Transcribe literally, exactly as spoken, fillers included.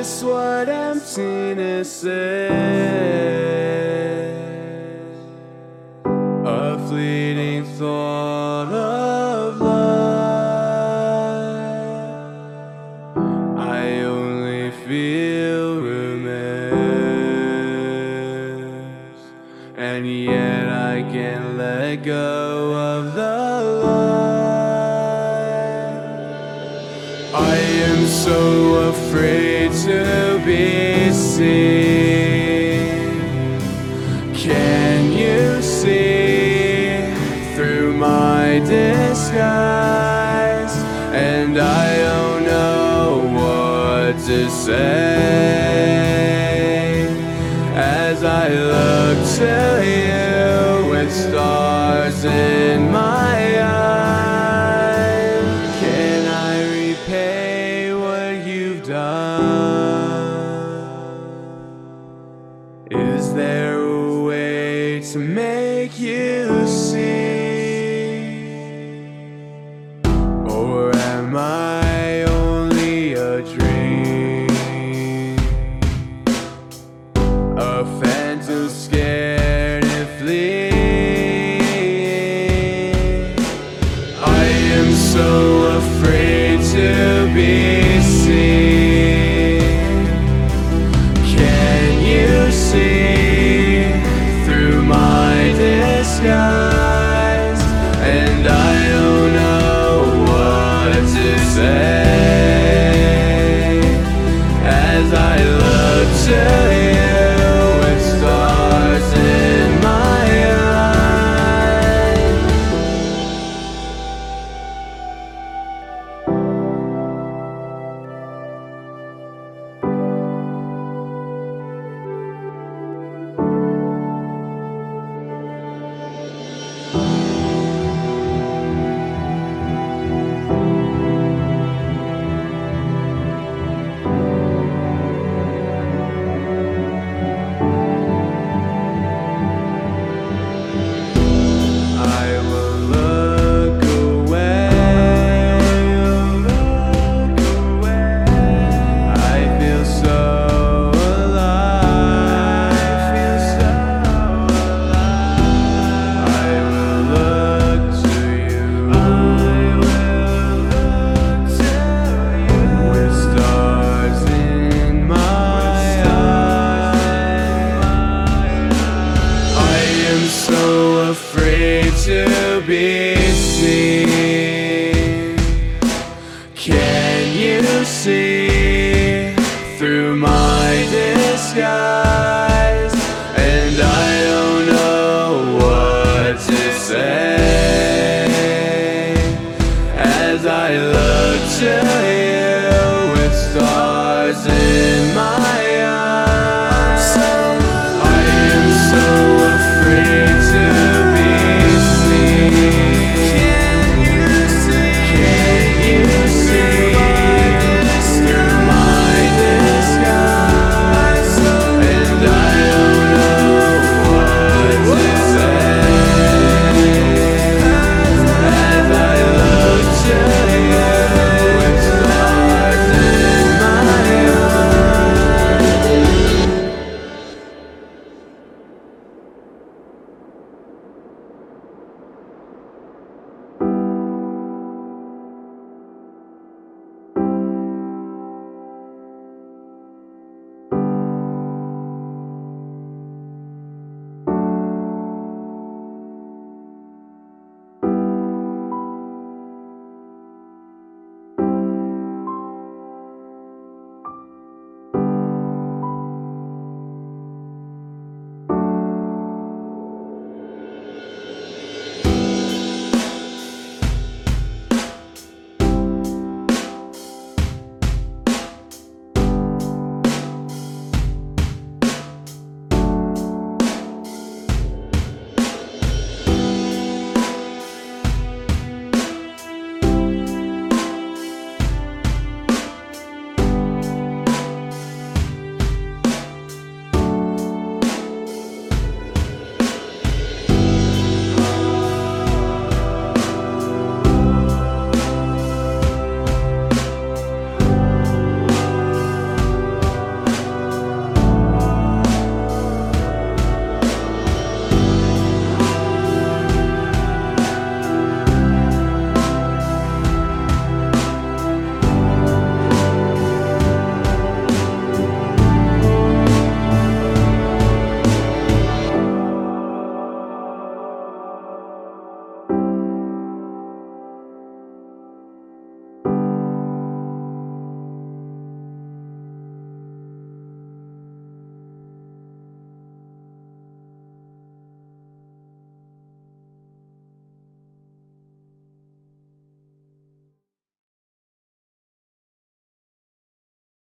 just what emptiness is, a fleeting thought of life. I only feel remains, and yet I can't let go of the light. I am so afraid to be seen. Can you see through my disguise? And I don't know what to say as I look to you with stars in my eyes. Can I repay what you've done? Is there a way to make you see? Or am I only a dream, a phantom scared and fleeing? I am so afraid to be seen. Can you see through my disguise? And I don't know what to say as I look to you with stars in my eyes. I will look away, look away. I feel so alive, feel so alive. I will look to you, I will look to you with stars in my eyes. I am so afraid to be seen. Can you see through my disguise? And I don't know what to say as I look to